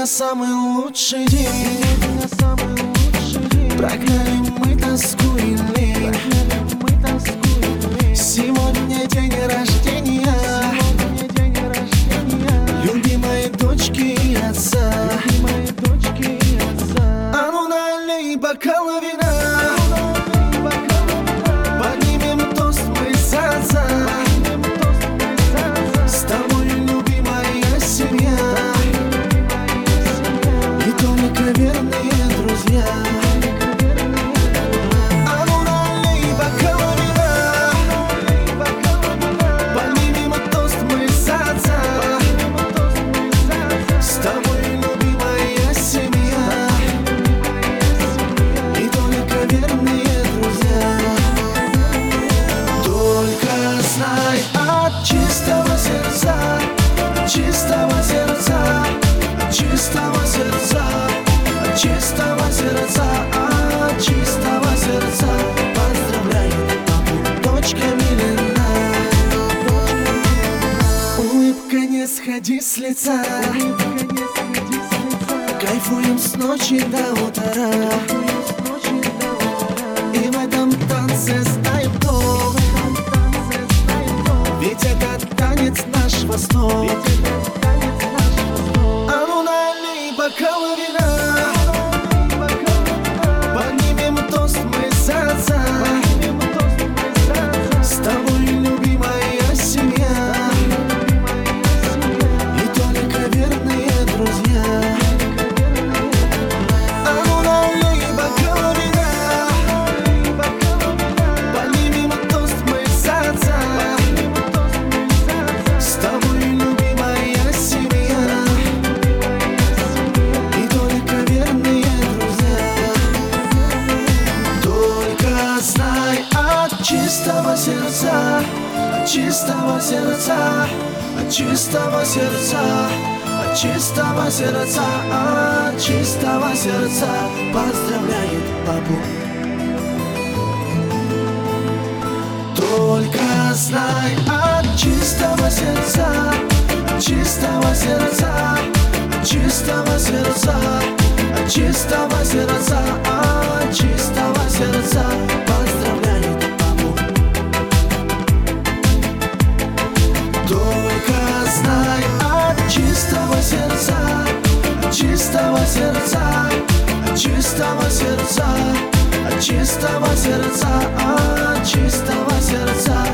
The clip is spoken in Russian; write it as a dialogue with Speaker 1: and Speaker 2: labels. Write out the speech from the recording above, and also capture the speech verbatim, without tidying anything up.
Speaker 1: самый лучший день. Прогнали мы тоску и лень. Сегодня день рождения любимой дочки и отца. А ну налей бокал вина, поднимем тост мы за отца. С тобой, любимая семья, и только верные друзья. А ну налей бокал вина, поднимем тост мы за отца. С тобой, любимая семья, и только верные друзья. Только знай, от чистого сердца, чистого сердца, чистого сердца, чистого сердца, от чистого сердца поздравляю папу, дочка Милена. Улыбка не сходи с лица, кайфуем с ночи до утра. И в этом танце знаем кто, ведь это танец наш восток. А ну налей бокал вина, поднимем тост мы за отца. С тобой, любимая семья, и только верные друзья. А ну налей бокал вина, поднимем тост мы за отца. С тобой, любимая семья, и только верные друзья. Только знай, от чистого сердца, от чистого сердца, от чистого сердца, от чистого сердца, от чистого сердца поздравляет папу. Только знай, от чистого сердца, от чистого сердца, от чистого сердца, от чистого сердца, от чистого сердца поздравляет папу. Только знай, от чистого сердца, от чистого сердца, от чистого сердца, от чистого сердца, от чистого сердца